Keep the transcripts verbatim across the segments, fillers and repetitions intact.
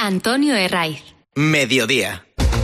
Antonio Herraiz. Mediodía.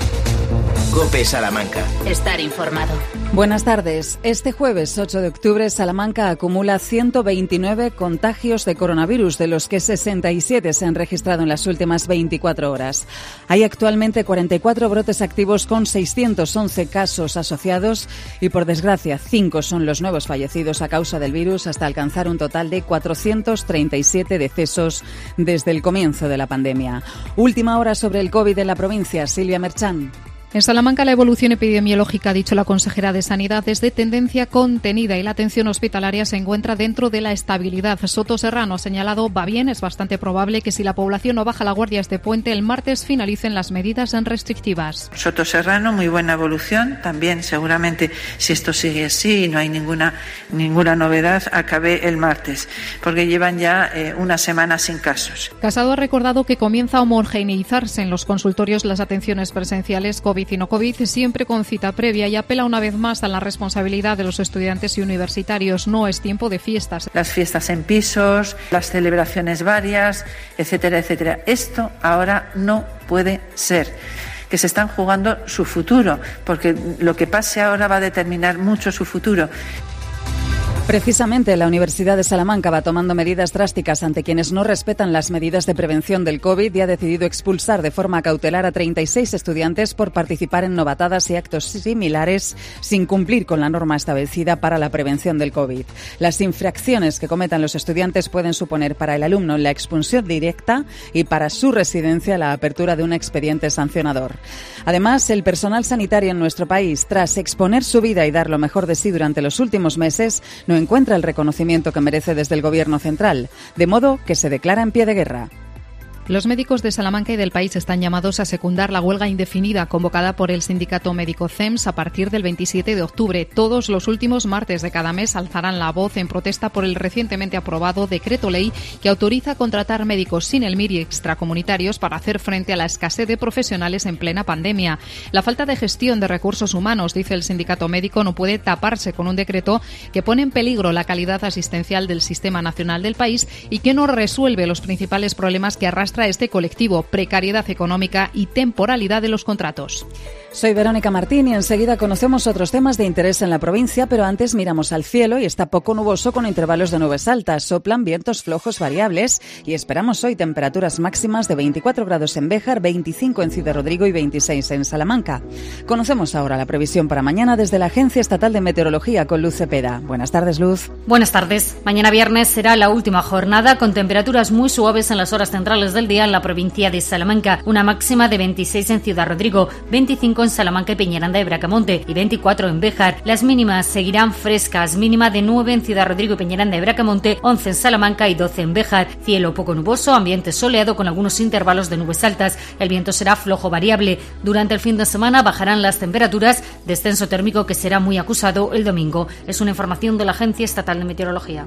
COPE Salamanca. Estar informado. Buenas tardes. Este jueves ocho de octubre, Salamanca acumula ciento veintinueve contagios de coronavirus, de los que sesenta y siete se han registrado en las últimas veinticuatro horas. Hay actualmente cuarenta y cuatro brotes activos con seiscientos once casos asociados y, por desgracia, cinco son los nuevos fallecidos a causa del virus, hasta alcanzar un total de cuatrocientos treinta y siete decesos desde el comienzo de la pandemia. Última hora sobre el COVID en la provincia. Silvia Merchán. En Salamanca, la evolución epidemiológica, ha dicho la consejera de Sanidad, es de tendencia contenida y la atención hospitalaria se encuentra dentro de la estabilidad. Soto Serrano ha señalado, va bien, es bastante probable que si la población no baja la guardia este puente, el martes finalicen las medidas restrictivas. Soto Serrano, muy buena evolución. También, seguramente, si esto sigue así y no hay ninguna, ninguna novedad, acabe el martes, porque llevan ya eh, una semana sin casos. Casado ha recordado que comienza a homogeneizarse en los consultorios las atenciones presenciales COVID y no COVID, siempre con cita previa, y apela una vez más a la responsabilidad de los estudiantes y universitarios. No es tiempo de fiestas. Las fiestas en pisos, las celebraciones varias, etcétera, etcétera. Esto ahora no puede ser. Que se están jugando su futuro, porque lo que pase ahora va a determinar mucho su futuro. Precisamente la Universidad de Salamanca va tomando medidas drásticas ante quienes no respetan las medidas de prevención del COVID y ha decidido expulsar de forma cautelar a treinta y seis estudiantes por participar en novatadas y actos similares sin cumplir con la norma establecida para la prevención del COVID. Las infracciones que cometan los estudiantes pueden suponer para el alumno la expulsión directa y para su residencia la apertura de un expediente sancionador. Además, el personal sanitario en nuestro país, tras exponer su vida y dar lo mejor de sí durante los últimos meses, no encuentra el reconocimiento que merece desde el Gobierno central, de modo que se declara en pie de guerra. Los médicos de Salamanca y del país están llamados a secundar la huelga indefinida convocada por el sindicato médico C E M S a partir del veintisiete de octubre. Todos los últimos martes de cada mes alzarán la voz en protesta por el recientemente aprobado decreto ley que autoriza a contratar médicos sin el M I R y extracomunitarios para hacer frente a la escasez de profesionales en plena pandemia. La falta de gestión de recursos humanos, dice el sindicato médico, no puede taparse con un decreto que pone en peligro la calidad asistencial del sistema nacional del país y que no resuelve los principales problemas que arrastra este colectivo: precariedad económica y temporalidad de los contratos. Soy Verónica Martín y enseguida conocemos otros temas de interés en la provincia, pero antes miramos al cielo y está poco nuboso con intervalos de nubes altas. Soplan vientos flojos variables y esperamos hoy temperaturas máximas de veinticuatro grados en Béjar, veinticinco en Ciudad Rodrigo y veintiséis en Salamanca. Conocemos ahora la previsión para mañana desde la Agencia Estatal de Meteorología con Luz Cepeda. Buenas tardes, Luz. Buenas tardes. Mañana viernes será la última jornada con temperaturas muy suaves en las horas centrales del día en la provincia de Salamanca. Una máxima de veintiséis en Ciudad Rodrigo, veinticinco en Salamanca y Peñaranda de Bracamonte y veinticuatro en Béjar. Las mínimas seguirán frescas, mínima de nueve en Ciudad Rodrigo y Peñaranda de Bracamonte, once en Salamanca y doce en Béjar. Cielo poco nuboso, ambiente soleado con algunos intervalos de nubes altas. El viento será flojo variable. Durante el fin de semana bajarán las temperaturas, descenso térmico que será muy acusado el domingo. Es una información de la Agencia Estatal de Meteorología.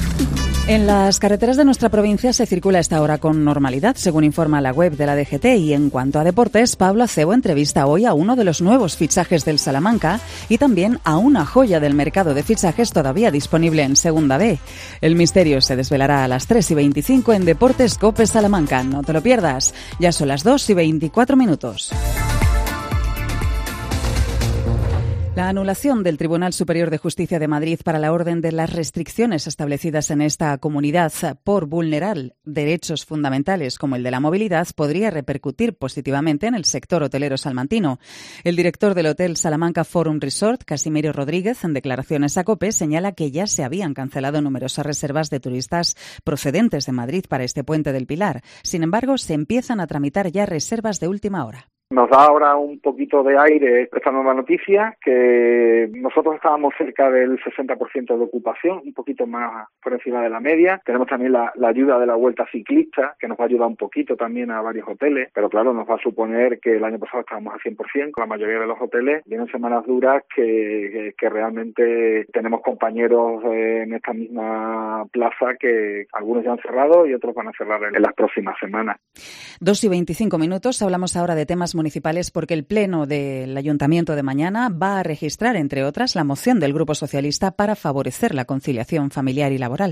En las carreteras de nuestra provincia se circula a esta hora con normalidad, según informa la web de la D G T. Y en cuanto a deportes, Pablo Acebo entrevista hoy a uno de los nuevos fichajes del Salamanca y también a una joya del mercado de fichajes todavía disponible en Segunda B. El misterio se desvelará a las tres y veinticinco en Deportes COPE Salamanca. No te lo pierdas. Ya son las dos y veinticuatro minutos. La anulación del Tribunal Superior de Justicia de Madrid para la orden de las restricciones establecidas en esta comunidad por vulnerar derechos fundamentales como el de la movilidad podría repercutir positivamente en el sector hotelero salmantino. El director del Hotel Salamanca Forum Resort, Casimiro Rodríguez, en declaraciones a COPE, señala que ya se habían cancelado numerosas reservas de turistas procedentes de Madrid para este puente del Pilar. Sin embargo, se empiezan a tramitar ya reservas de última hora. Nos da ahora un poquito de aire esta nueva noticia, que nosotros estábamos cerca del sesenta por ciento de ocupación, un poquito más por encima de la media. Tenemos también la, la ayuda de la Vuelta Ciclista, que nos va a ayudar un poquito también a varios hoteles, pero claro, nos va a suponer que el año pasado estábamos al cien por ciento. Con la mayoría de los hoteles vienen semanas duras que, que, que realmente tenemos compañeros en esta misma plaza que algunos ya han cerrado y otros van a cerrar en, en las próximas semanas. Dos y veinticinco minutos, hablamos ahora de temas municipales porque el Pleno del Ayuntamiento de mañana va a registrar, entre otras, la moción del Grupo Socialista para favorecer la conciliación familiar y laboral.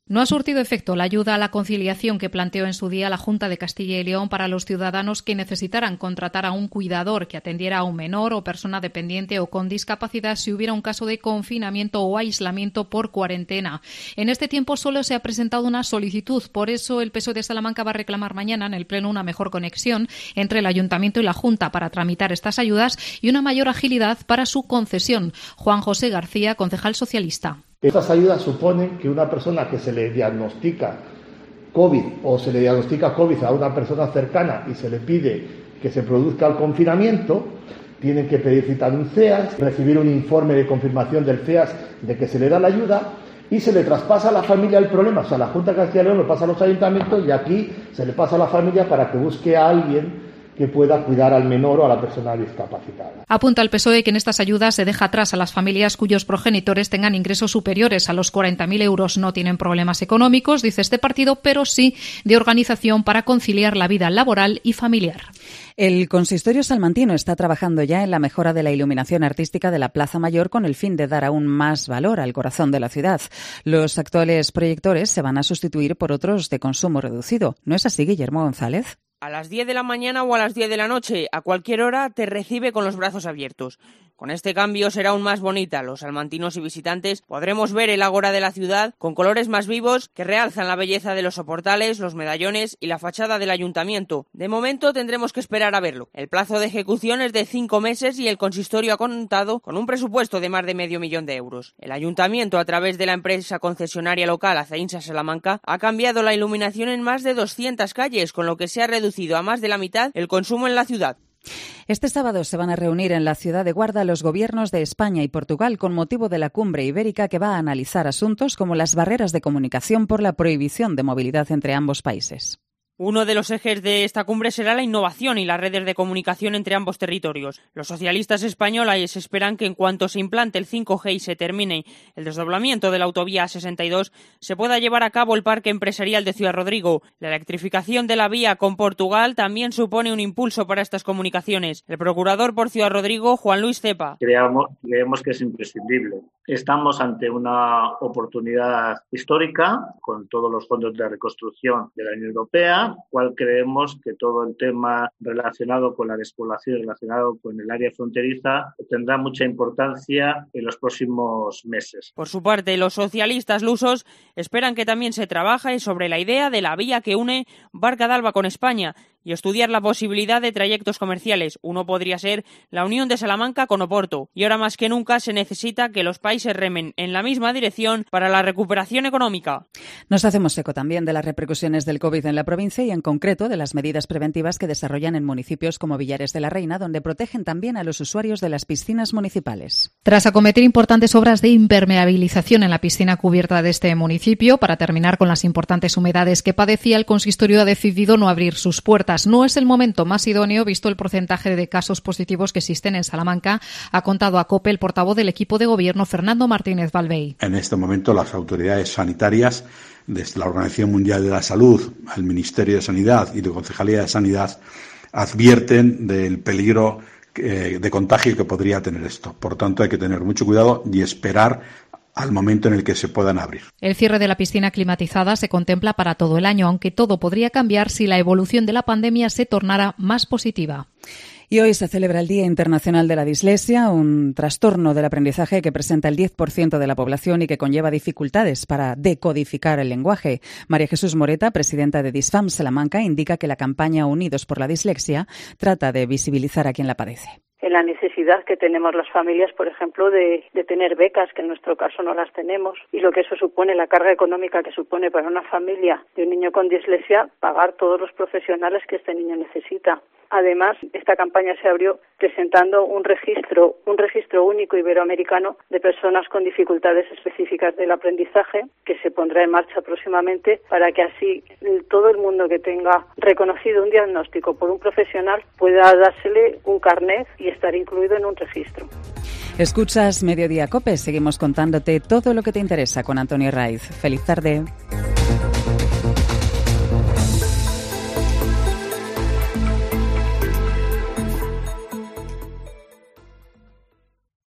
No ha surtido efecto la ayuda a la conciliación que planteó en su día la Junta de Castilla y León para los ciudadanos que necesitaran contratar a un cuidador que atendiera a un menor o persona dependiente o con discapacidad si hubiera un caso de confinamiento o aislamiento por cuarentena. En este tiempo solo se ha presentado una solicitud, por eso el P S O E de Salamanca va a reclamar mañana en el Pleno una mejor conexión entre el Ayuntamiento y la Junta para tramitar estas ayudas y una mayor agilidad para su concesión. Juan José García, concejal socialista. Estas ayudas suponen que una persona que se le diagnostica COVID o se le diagnostica COVID a una persona cercana y se le pide que se produzca el confinamiento, tienen que pedir cita de un C E A S, recibir un informe de confirmación del C E A S de que se le da la ayuda y se le traspasa a la familia el problema. O sea, la Junta de Castilla y León lo pasa a los ayuntamientos y aquí se le pasa a la familia para que busque a alguien que pueda cuidar al menor o a la persona discapacitada. Apunta el P S O E que en estas ayudas se deja atrás a las familias cuyos progenitores tengan ingresos superiores a los cuarenta mil euros. No tienen problemas económicos, dice este partido, pero sí de organización para conciliar la vida laboral y familiar. El consistorio salmantino está trabajando ya en la mejora de la iluminación artística de la Plaza Mayor con el fin de dar aún más valor al corazón de la ciudad. Los actuales proyectores se van a sustituir por otros de consumo reducido. ¿No es así, Guillermo González? A las diez de la mañana o a las diez de la noche, a cualquier hora, te recibe con los brazos abiertos. Con este cambio será aún más bonita. Los salmantinos y visitantes podremos ver el ágora de la ciudad con colores más vivos que realzan la belleza de los soportales, los medallones y la fachada del ayuntamiento. De momento tendremos que esperar a verlo. El plazo de ejecución es de cinco meses y el consistorio ha contado con un presupuesto de más de medio millón de euros. El ayuntamiento, a través de la empresa concesionaria local Azainsa Salamanca, ha cambiado la iluminación en más de doscientas calles, con lo que se ha reducido a más de la mitad el consumo en la ciudad. Este sábado se van a reunir en la ciudad de Guarda los gobiernos de España y Portugal con motivo de la cumbre ibérica que va a analizar asuntos como las barreras de comunicación por la prohibición de movilidad entre ambos países. Uno de los ejes de esta cumbre será la innovación y las redes de comunicación entre ambos territorios. Los socialistas españoles esperan que en cuanto se implante el cinco G y se termine el desdoblamiento de la autovía A sesenta y dos, se pueda llevar a cabo el parque empresarial de Ciudad Rodrigo. La electrificación de la vía con Portugal también supone un impulso para estas comunicaciones. El procurador por Ciudad Rodrigo, Juan Luis Cepa. Creamos, creemos que es imprescindible. Estamos ante una oportunidad histórica con todos los fondos de reconstrucción de la Unión Europea, cual creemos que todo el tema relacionado con la despoblación, relacionado con el área fronteriza, tendrá mucha importancia en los próximos meses. Por su parte, los socialistas lusos esperan que también se trabaje sobre la idea de la vía que une Barca d'Alba con España y estudiar la posibilidad de trayectos comerciales. Uno podría ser la unión de Salamanca con Oporto. Y ahora más que nunca se necesita que los países remen en la misma dirección para la recuperación económica. Nos hacemos eco también de las repercusiones del COVID en la provincia y en concreto de las medidas preventivas que desarrollan en municipios como Villares de la Reina, donde protegen también a los usuarios de las piscinas municipales. Tras acometer importantes obras de impermeabilización en la piscina cubierta de este municipio, para terminar con las importantes humedades que padecía, el consistorio ha decidido no abrir sus puertas. No es el momento más idóneo visto el porcentaje de casos positivos que existen en Salamanca, ha contado a COPE el portavoz del equipo de gobierno, Fernando Martínez Balvey. En este momento las autoridades sanitarias, desde la Organización Mundial de la Salud, el Ministerio de Sanidad y la Concejalía de Sanidad, advierten del peligro de contagio que podría tener esto. Por tanto, hay que tener mucho cuidado y esperar al momento en el que se puedan abrir. El cierre de la piscina climatizada se contempla para todo el año, aunque todo podría cambiar si la evolución de la pandemia se tornara más positiva. Y hoy se celebra el Día Internacional de la Dislexia, un trastorno del aprendizaje que presenta el diez por ciento de la población y que conlleva dificultades para decodificar el lenguaje. María Jesús Moreta, presidenta de Disfam Salamanca, indica que la campaña Unidos por la Dislexia trata de visibilizar a quien la padece. En la necesidad que tenemos las familias, por ejemplo, de, de tener becas, que en nuestro caso no las tenemos, y lo que eso supone, la carga económica que supone para una familia de un niño con dislexia, pagar todos los profesionales que este niño necesita. Además, esta campaña se abrió presentando un registro, un registro único iberoamericano de personas con dificultades específicas del aprendizaje, que se pondrá en marcha próximamente para que así todo el mundo que tenga reconocido un diagnóstico por un profesional pueda dársele un carnet y estar incluido en un registro. Escuchas Mediodía COPE, seguimos contándote todo lo que te interesa con Antonio Raiz. Feliz tarde.